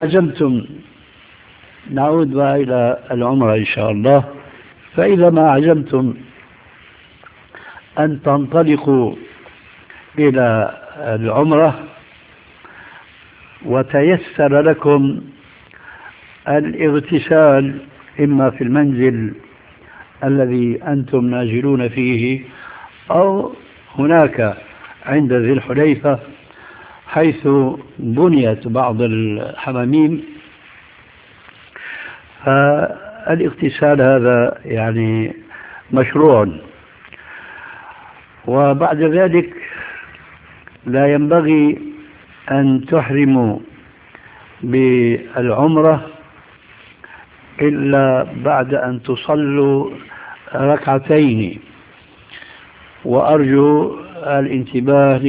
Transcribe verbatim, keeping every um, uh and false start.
عزمتم، نعود بقى إلى العمرة إن شاء الله. فإذا ما عزمتم أن تنطلقوا إلى العمرة وتيسر لكم الاغتسال إما في المنزل الذي أنتم نازلون فيه أو هناك عند ذي الحليفة حيث بنيت بعض الحماميم، فالاغتسال هذا يعني مشروع. وبعد ذلك لا ينبغي أن تحرموا بالعمرة إلا بعد أن تصلوا ركعتين، وأرجو الانتباه